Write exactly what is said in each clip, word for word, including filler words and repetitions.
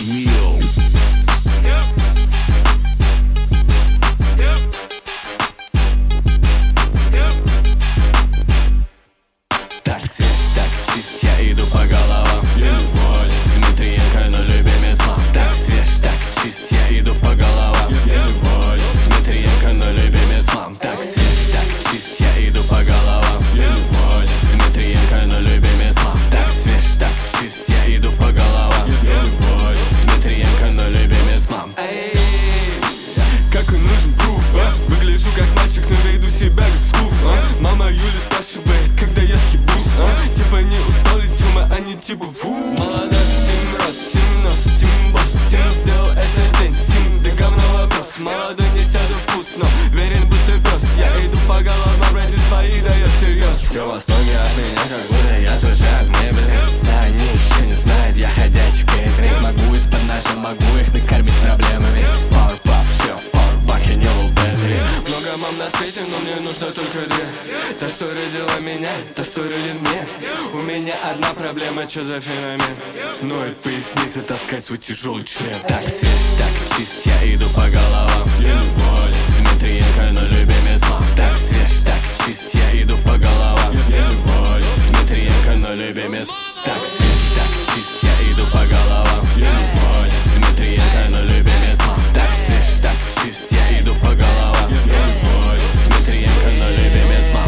Мил. Так свеж, так чист, я иду по головам. Я не волен, Дмитриенко, но любимец мам. Так свеж, так чист, я иду по головам. Я не волен, Дмитриенко, но любимец мам. Так свеж, так чист, я иду по головам. Я не волен, Дмитриенко, но любимец мам. Так свеж, так чист, я иду по головам. Я не волен, Дмитриенко, но любимец мам. Эй, какой нужен пруф, а? Выгляжу как мальчик, но веду себя без вкус, а? Мама Юля спрашивает, когда я съебусь, а? Типа не устал ли Тима, а не типа фу. Молодой Тим Рот, Тим Нос, Тим Босс, Тим сделал этот день, Тим, да говно вопрос. Молодой не сяду в вкус, но верен будто пес. Я иду по головам, ради своих, да я серьез. Все в восторге от меня, как будто я тоже от мебели. Да они еще не знают, я ходячий кейтеринг. Могу из-под ножа, могу их накормить проблемами. Powerpuff, все в Powerbuck, я не был Бентли. Много мам на свете, но мне нужно только две. Та, что родила меня, та, что родит мне. У меня одна проблема, что за феномен? Ноет поясница, таскать свой тяжелый член. Так свеж, так чист, я иду по головам. Я не волен, Дмитриенко, но любимец мам. Так свеж, так чист, я иду по головам. Я не волен, Дмитриенко, но любимец. Так свеж, так чист, я иду по головам. Я не волен, Дмитриенко, но любимец мам. Так свеж, так чист, я иду по головам. Я не волен, Дмитриенко, но любимец мам.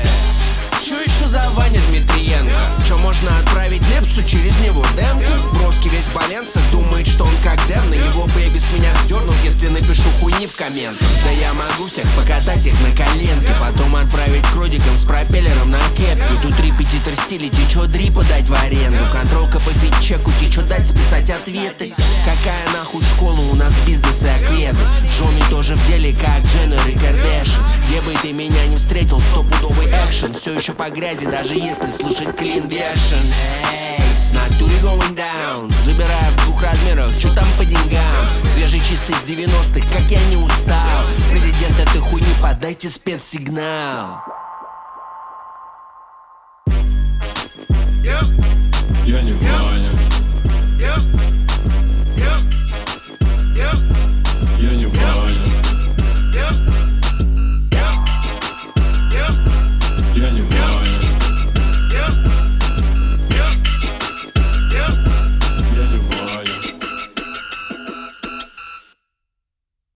Чё еще за Ваня Дмитриенко? Чё можно отправить Лепсу через него демку? Броски весь Баленса думает, что он как Дэм. На его бэйби с меня вздернут, если напишу хуйни в комментах. Да я могу всех покатать их на коленке, потом отправить к родикам с пропеллером на кепке. Тут репетитор стиля, тебе чё дрипа дать в аренду? Контролка по фитчеку, тебе чё дать списать ответы? Какая нахуй школа, у нас бизнес и акведы. Жены тоже в деле, как Дженнер и Кардашьян. Где бы ты меня не встретил, стопудовый экшен. Все еще по грязи, даже если слушать Clean Version. Эй, с натуре going down. Забираю в двух размерах, чё там по деньгам? Свежий чистый с девяностых, как я не устал. Президент этой хуйни, подайте спецсигнал. Я не Ваня.